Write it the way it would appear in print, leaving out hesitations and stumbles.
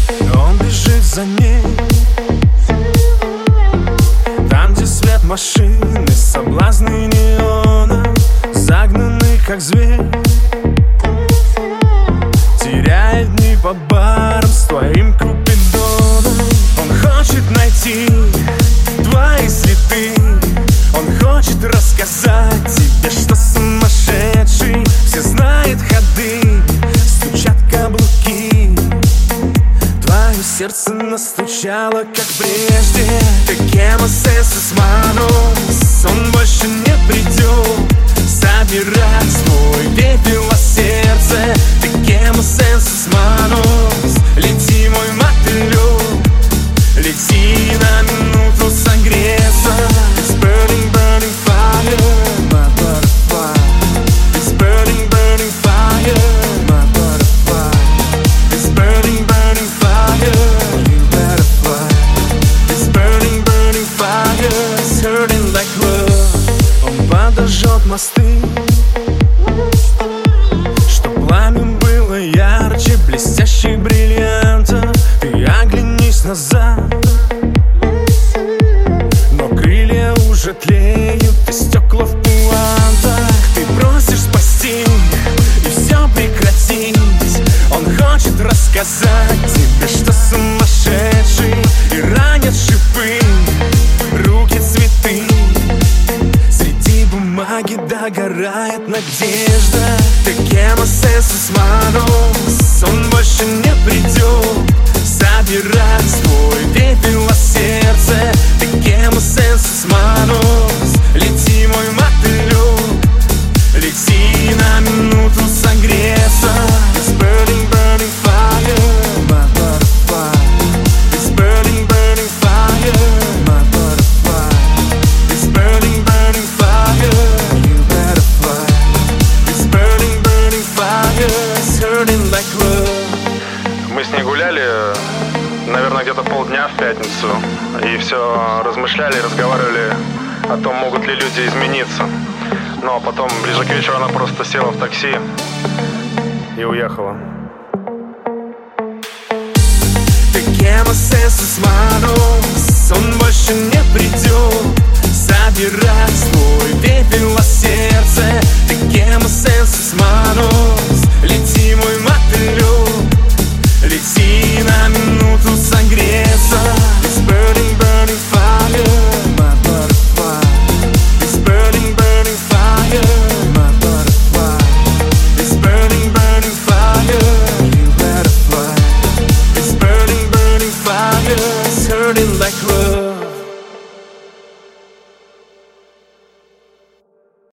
Он бежит за ней, там, где свет машины, соблазны неона, загнанный как зверь, теряет дни по барам с твоим купидоном. Он хочет найти твои следы, он хочет рассказать тебе, что сумасшедший, все знает ходы, стучат каблуки. Твое сердце настучало, как прежде. Pequenos sensos manos, он больше не придет собирать твой пепел о сердце. Pequenos sensos manos, лети, мой мотылек, лети на минуту согреться. It's burning, burning fire, my butterfly. It's burning, burning fire, my butterfly. It's burning, burning fire, you better fly. It's burning, burning fire, it's hurting like love. Он подожжет мосты, чтоб пламя было ярче блестящих бриллиантов. Ты оглянись назад, но крылья уже тлеют и стекла в пуантах. Ты просишь спасти и все прекратить. Он хочет рассказать тебе, что сумасшедший, и ранят шипы, руки цветы. Среди бумаги догорает надежда. Pequenos sensos manos, он больше не придет собирать твой пепел о сердце. Pequenos sensos manos, лети, мой мотылек, лети на минуту согреться. It's burning, burning fire, my butterfly. It's burning, burning fire, my butterfly. It's burning, burning fire, you better fly. It's burning, burning fire, it's hurting like love. Мы с ней гуляли, наверное, где-то полдня в пятницу, и все размышляли, разговаривали о том, могут ли люди измениться. Но потом, ближе к вечеру, она просто села в такси и уехала. Pequenos sensos manos, он больше не придет собирать твой пепел о сердце. Pequenos sensos manos, лети, мой мотылек, лети на минуту согреться. It's burning, burning fire, my butterfly. It's burning, burning fire, my butterfly. It's burning, burning fire, you better fly. It's burning, burning fire, it's hurting like love.